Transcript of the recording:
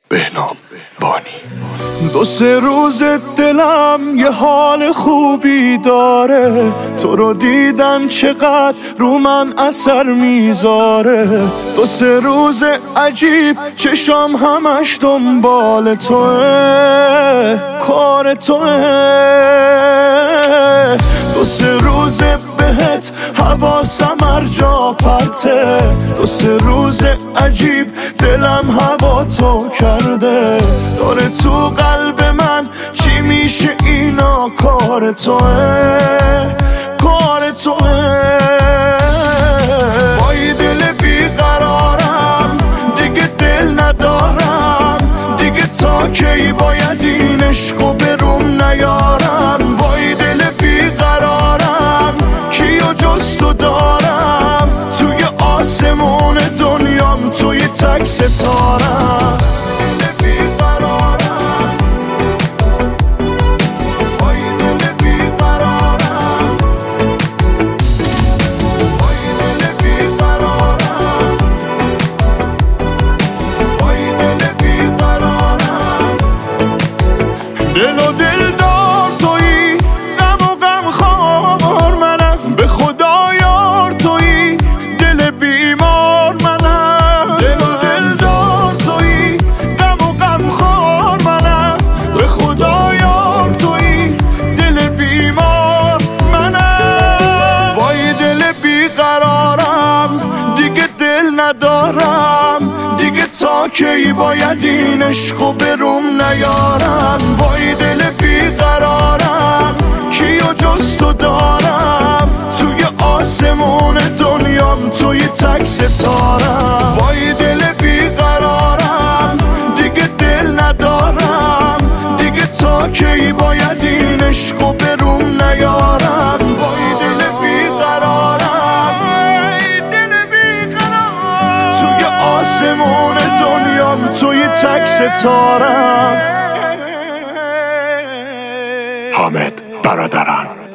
بهنام بانی. دو سه روز دلم یه حال خوبی داره، تو رو دیدن چقدر رو من اثر میذاره. دو سه روز عجیب چشام همش دنبال توه، کار توه. دو سه روز بهت حواسم هر جا پرته، دو سه روز عجیب دلم هوا تو کرده. داره تو قلب من چی میشه اینا، کار توه، کار توه. با این دل بیقرارم دیگه دل ندارم، دیگه تا کی باید این عشقو بروم نیارم. با این دل بیقرارم کیو جز تو دارم، توی آسمون دنیام توی تک ستارم. دل و دل دار تویی، غم و غم خوار منم، به خدا یار تویی، دل بیمار منم. دل و دل دار تویی، غم و غم خوار منم، به خدا یار تویی، دل بیمار منم. وای دل بیقرارم دیگه دل ندارم، دیگه تا کی باید این عشقو بروم نیارم. وای دل بیقرارم کیو جز تو دارم، توی آسمون دنیام توی تک ستارم. وای دل بیقرارم دیگه دل ندارم، دیگه تا کی باید این عشقو بروم نیارم. وای دل بیقرارم، توی آسمون دنیام توی تک ستارم. حامد برادران.